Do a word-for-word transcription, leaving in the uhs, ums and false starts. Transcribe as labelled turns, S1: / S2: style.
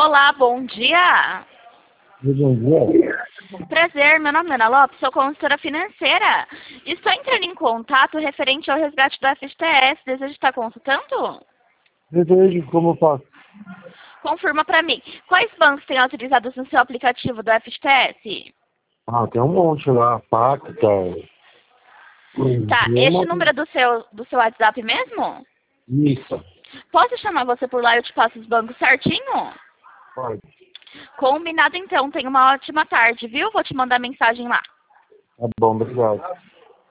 S1: Olá, bom dia.
S2: Bom dia.
S1: Prazer, meu nome é Ana Lopes, sou consultora financeira. Estou entrando em contato referente ao resgate do F G T S. Deseja estar consultando?
S2: Desejo, como eu posso?
S1: Confirma para mim. Quais bancos têm autorizados no seu aplicativo do F G T S?
S2: Ah, tem um monte lá, pacta.
S1: Tá, este número é do seu, do seu WhatsApp mesmo?
S2: Isso.
S1: Posso chamar você por lá e eu te passo os bancos certinho?
S2: Pode.
S1: Combinado então, tenha uma ótima tarde, viu? Vou te mandar mensagem lá.
S2: Tá bom, obrigado.